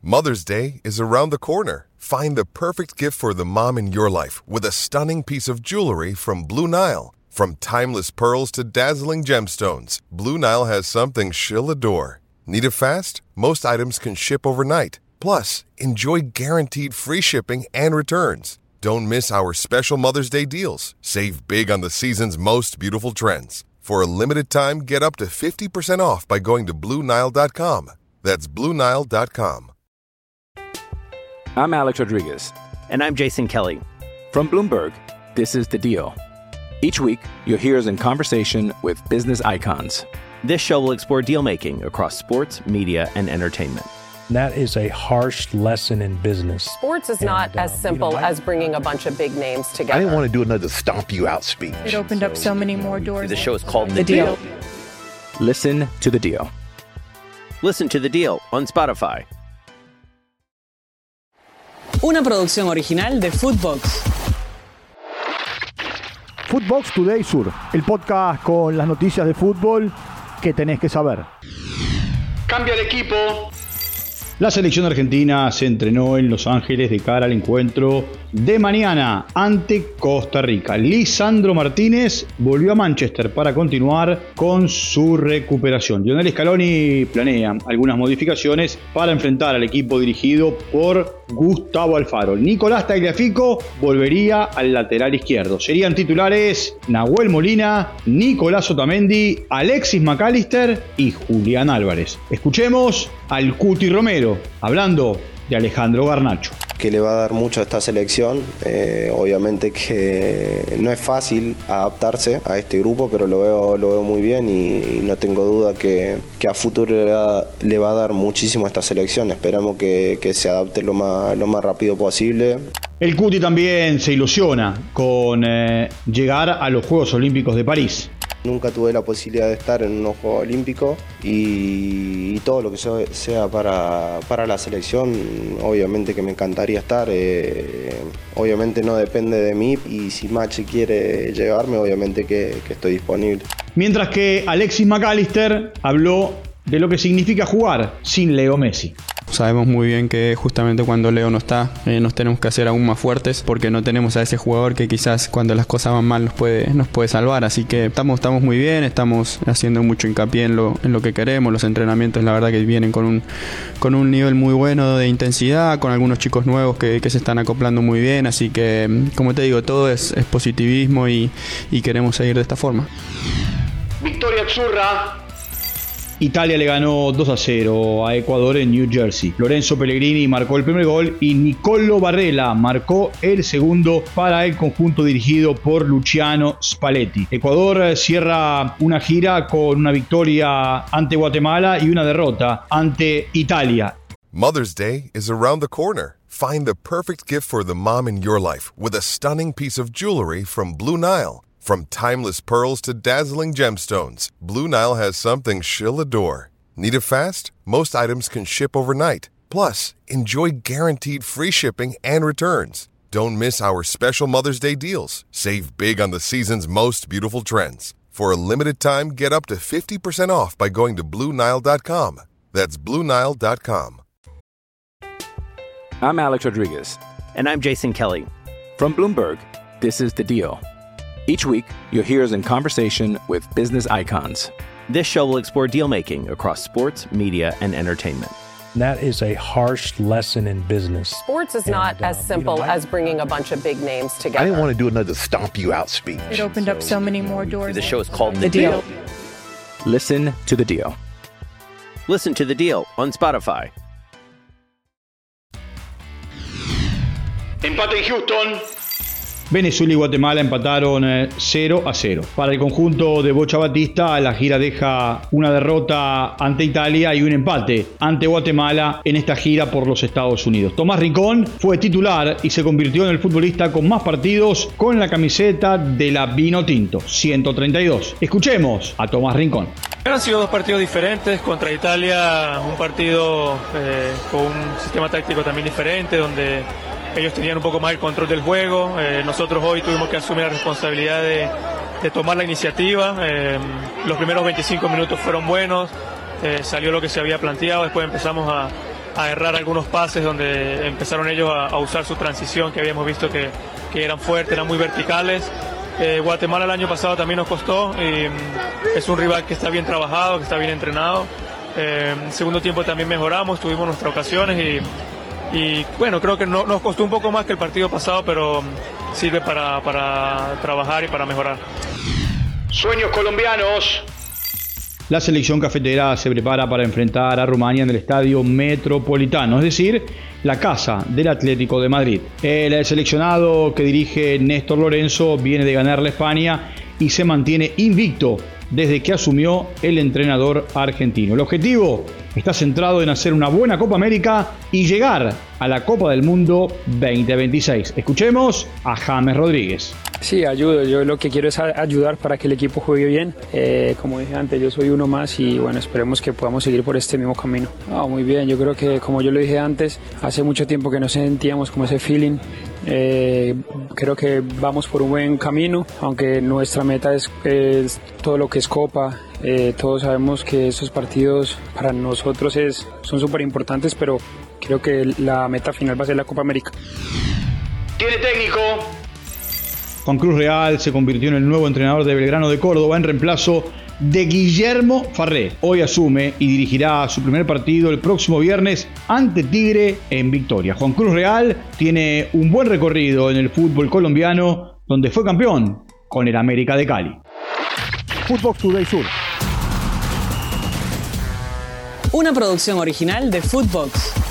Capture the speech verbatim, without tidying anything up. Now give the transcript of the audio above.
Mother's Day is around the corner. Find the perfect gift for the mom in your life with a stunning piece of jewelry from Blue Nile. From timeless pearls to dazzling gemstones, Blue Nile has something she'll adore. Need it fast? Most items can ship overnight. Plus, enjoy guaranteed free shipping and returns. Don't miss our special Mother's Day deals. Save big on the season's most beautiful trends. For a limited time, get up to fifty percent off by going to Blue Nile dot com. That's Blue Nile dot com. I'm Alex Rodriguez. And I'm Jason Kelly. From Bloomberg, this is The Deal. Each week, you'll hear us in conversation with business icons. This show will explore deal-making across sports, media, and entertainment. That is a harsh lesson in business. Sports is not and, uh, as simple you know, I, as bringing a bunch of big names together. I didn't want to do another stomp you out speech. It opened so, up so many more doors. The show is called The, the deal. deal. Listen to The Deal. Listen to The Deal on Spotify. Una producción original de Footbox. Footbox Today Sur, el podcast con las noticias de fútbol que tenés que saber. Cambia de equipo. La selección argentina se entrenó en Los Ángeles de cara al encuentro de mañana ante Costa Rica. Lisandro Martínez volvió a Manchester para continuar con su recuperación. Lionel Scaloni planea algunas modificaciones para enfrentar al equipo dirigido por Gustavo Alfaro. Nicolás Tagliafico volvería al lateral izquierdo. Serían titulares Nahuel Molina, Nicolás Otamendi, Alexis McAllister y Julián Álvarez. Escuchemos al Cuti Romero hablando de Alejandro Garnacho. Que le va a dar mucho a esta selección, eh, obviamente que no es fácil adaptarse a este grupo, pero lo veo, lo veo muy bien y, y no tengo duda que, que a futuro le va, le va a dar muchísimo a esta selección. Esperamos que, que se adapte lo más, lo más rápido posible. El Cuti también se ilusiona con eh, llegar a los Juegos Olímpicos de París. Nunca tuve la posibilidad de estar en unos Juegos Olímpicos y, y todo lo que sea para, para la selección, obviamente que me encantaría estar. Eh, obviamente no depende de mí y si Machi quiere llevarme, obviamente que, que estoy disponible. Mientras que Alexis McAllister habló de lo que significa jugar sin Leo Messi. Sabemos muy bien que justamente cuando Leo no está, eh, nos tenemos que hacer aún más fuertes porque no tenemos a ese jugador que quizás cuando las cosas van mal nos puede, nos puede salvar. Así que estamos, estamos muy bien, estamos haciendo mucho hincapié en lo, en lo que queremos. Los entrenamientos la verdad que vienen con un, con un nivel muy bueno de intensidad, con algunos chicos nuevos que, que se están acoplando muy bien. Así que, como te digo, todo es, es positivismo y, y queremos seguir de esta forma. Victoria Azzurra. Italia le ganó dos a cero a Ecuador en New Jersey. Lorenzo Pellegrini marcó el primer gol y Niccolò Barella marcó el segundo para el conjunto dirigido por Luciano Spalletti. Ecuador cierra una gira con una victoria ante Guatemala y una derrota ante Italia. Mother's Day is around the corner. Find the perfect gift for the mom in your life with a stunning piece of jewelry from Blue Nile. From timeless pearls to dazzling gemstones, Blue Nile has something she'll adore. Need it fast? Most items can ship overnight. Plus, enjoy guaranteed free shipping and returns. Don't miss our special Mother's Day deals. Save big on the season's most beautiful trends. For a limited time, get up to fifty percent off by going to Blue Nile dot com. That's Blue Nile dot com. I'm Alex Rodriguez. And I'm Jason Kelly. From Bloomberg, this is The Deal. Each week, you'll hear us in conversation with business icons. This show will explore deal-making across sports, media, and entertainment. That is a harsh lesson in business. Sports is and, not uh, as simple you know, I, as bringing a bunch of big names together. I didn't want to do another stomp you out speech. It opened so, up so many more doors. The show is called The, the deal. deal. Listen to The Deal. Listen to The Deal on Spotify. Empate en Houston. Venezuela y Guatemala empataron cero a cero. Para el conjunto de Bocha Batista, la gira deja una derrota ante Italia y un empate ante Guatemala en esta gira por los Estados Unidos. Tomás Rincón fue titular y se convirtió en el futbolista con más partidos con la camiseta de la Vinotinto, ciento treinta y dos. Escuchemos a Tomás Rincón. Han sido dos partidos diferentes. Contra Italia, un partido eh, con un sistema táctico también diferente, donde ellos tenían un poco más el control del juego. Eh, nosotros hoy tuvimos que asumir la responsabilidad de, de tomar la iniciativa. Eh, los primeros veinticinco minutos fueron buenos, eh, salió lo que se había planteado, después empezamos a, a errar algunos pases donde empezaron ellos a, a usar su transición, que habíamos visto que, que eran fuertes, eran muy verticales. Eh, Guatemala el año pasado también nos costó, y mm, es un rival que está bien trabajado, que está bien entrenado. Eh, segundo tiempo también mejoramos, tuvimos nuestras ocasiones y, y bueno, creo que no, nos costó un poco más que el partido pasado, pero mm, sirve para, para trabajar y para mejorar. Sueños colombianos. La selección cafetera se prepara para enfrentar a Rumania en el Estadio Metropolitano, es decir, la casa del Atlético de Madrid. El seleccionado que dirige Néstor Lorenzo viene de ganarle a España y se mantiene invicto desde que asumió el entrenador argentino. El objetivo está centrado en hacer una buena Copa América y llegar a la Copa del Mundo veinte veintiséis. Escuchemos a James Rodríguez. Sí, ayudo. Yo lo que quiero es ayudar para que el equipo juegue bien. Eh, como dije antes, yo soy uno más y bueno, esperemos que podamos seguir por este mismo camino. Oh, muy bien, yo creo que como yo lo dije antes, hace mucho tiempo que no sentíamos como ese feeling. Eh, creo que vamos por un buen camino, aunque nuestra meta es, es todo lo que es Copa. Eh, todos sabemos que estos partidos para nosotros es, son súper importantes, pero creo que la meta final va a ser la Copa América. Tiene técnico. Juan Cruz Real se convirtió en el nuevo entrenador de Belgrano de Córdoba en reemplazo de Guillermo Farré. Hoy asume y dirigirá su primer partido el próximo viernes ante Tigre en Victoria. Juan Cruz Real tiene un buen recorrido en el fútbol colombiano, donde fue campeón con el América de Cali. Footbox Today Sur. Una producción original de Footbox.